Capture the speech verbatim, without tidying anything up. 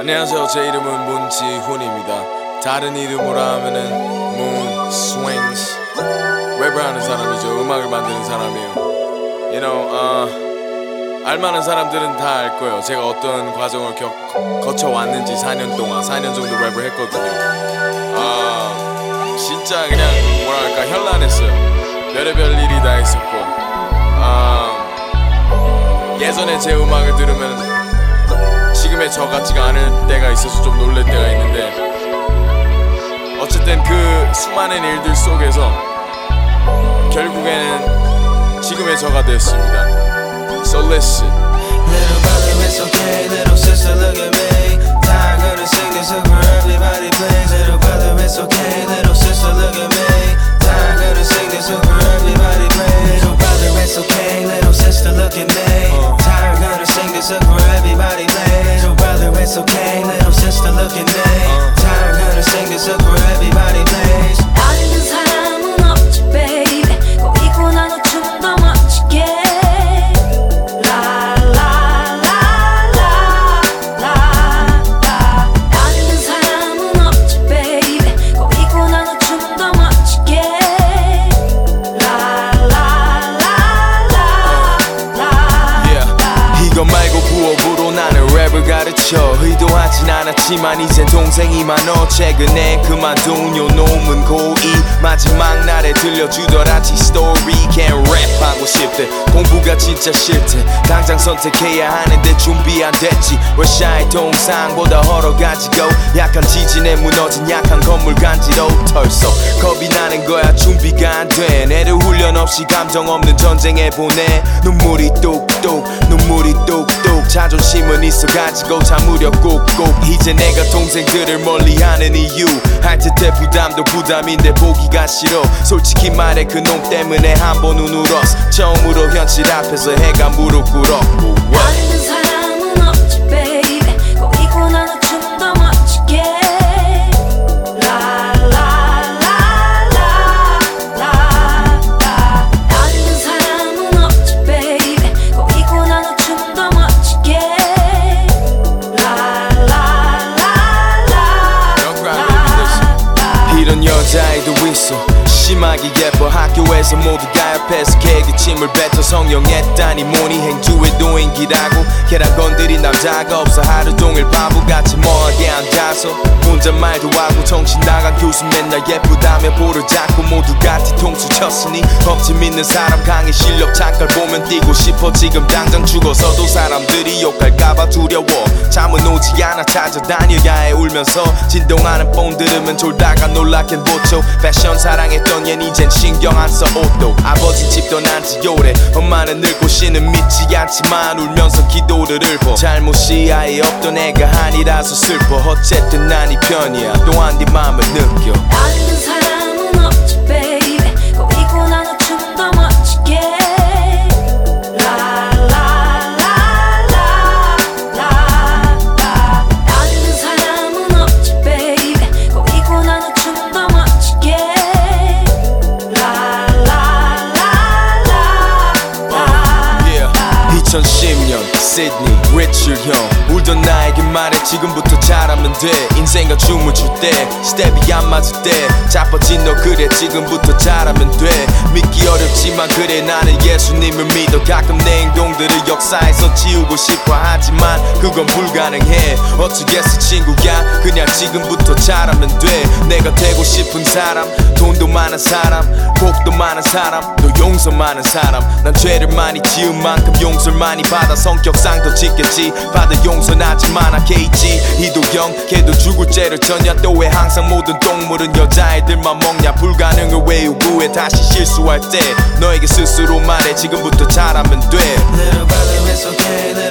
안녕하세요. 제 이름은 문지훈입니다. 다른 이름으로 하면은 Moon Swings. 랩을 하는 사람이죠. 음악을 만드는 사람이에요. You know, uh, 알만한 사람들은 다 알 거예요. 제가 어떤 과정을 겪, 거쳐왔는지 사 년 동안 사 년 정도 랩을 했거든요. uh, 진짜 그냥 뭐랄까 현란했어요. 별의별 일이 다 있었고 uh, 예전에 제 음악을 들으면 지금의 저 같지가 않을 때가 있어서 좀 놀랄 때가 있는데, 어쨌든 그 수많은 일들 속에서 결국에는 지금의 저가 됐습니다. So listen. Little brother, it's okay. Little sister, look at me. Tired, gonna sing this hook for everybody, please. Little brother, it's okay. Little sister, look at me. Tired, gonna sing this hook for everybody, please. Little brother, it's okay. Little sister, look at me. Tired, gonna sing this hook for everybody, please. Little brother, it's okay. Little sister, look at me. Tired, gonna sing this hook for everybody, please. 아는 사람은 없지, baby. 꼬이고 나눠 춤 더 멋지게. 가르쳐 의도하진 않았지만 이젠 동생이 많어. 최근에 그만둔 요 놈은 고이 마지막 날에 들려주더라 지 스토리. Can't rap 하고 싶대. 공부가 진짜 싫대. 당장 선택해야 하는데 준비 안 됐지. 월샤의 동상보다 헐어가지고 약한 지진에 무너진 약한 건물 간지러 털썩 겁이 나는 거야. 준비가 안 돼. 애를 훈련 없이 감정 없는 전쟁에 보내. 눈물이 뚝뚝 눈물이 뚝뚝 자존심은 있어가지고 참으려 꼭꼭. 이제 내가 동생들을 멀리하는 이유 할 듯해 부담도 부담인데 보기가 싫어. 솔직히 말해 그놈 때문에 한 번은 울었어. 처음으로 현실 앞에서 해가 무릎 꿇었고. 아는 사람은 없지, baby. 꼬이고 나눠 춤 더 멋지게. 아는 사람은 없지, baby. 꼬이고 나눠 춤 더 멋지게. 이런 여자애도 있어. 심하게 예뻐. 학교에서 모두가 옆에서 개기침을 뱉어. 성형했다니 뭐니 행주의 노인기라고. 계란 건드린 남자가 없어. 하루 종일 바보같이 멍하게 앉아서 혼자 말도 하고. 정신 나간 교수 맨날 예쁘다며 볼을 잡고 모두가 뒤통수 쳤으니 법치 믿는 사람 강의 실력 잠깐 보면 뛰고 싶어. 지금 당장 죽어서도 사람들이 욕할까봐 두려워. 잠은 오지 않아 찾아다녀야 해 울면서. 진동하는 폰 들으면 졸다가 놀라긴 보초. 패션 사랑했던 얜 이젠 신경 안 써 옷도. 아버지 집 떠난 지 오래. 엄마는 늙고 씨는 믿지 않지만 울면서 기도를 읊어. 잘못이 아예 없던 애가 아니라서 슬퍼. 어쨌든 난 이 편이야. 또한 네 맘을 느껴. 아는 사람은 없지, baby. 꼬이고 나눠 춤 더 멋지게. 아는 사람은 없지, baby. 꼬이고 나눠 춤 더 멋지게. 이천십 년 시드니 리첼 형 울던 나에게 말해 지금부터 잘하면 돼. 인생과 춤을 출 때 스텝이 안 맞을 때 자빠진 너 그래 지금부터 잘하면 돼. 믿기 어렵지만 그래 나는 예수님을 믿어. 가끔 내 행동들을 역사에서 지우고 싶어 하지만 그건 불가능해. 어쩌겠어 친구야 그냥 지금부터 잘하면 돼. 내가 되고 싶은 사람 돈도 많은 사람 복도 많은 사람 또 용서 많은 사람. 난 죄를 많이 지은 만큼 용서를 많이 받아. 성격상도 짓겠지 받을 용서는 아직 많아. 케이지 이도경 걔도 죽을 죄를 졌냐. 또 왜 항상 모든 동물은 여자애들만 먹냐. 불가능을 왜 요구해 다시 실수할 때. 너에게 스스로 말해 지금부터 잘하면 돼. Little brother, it's okay.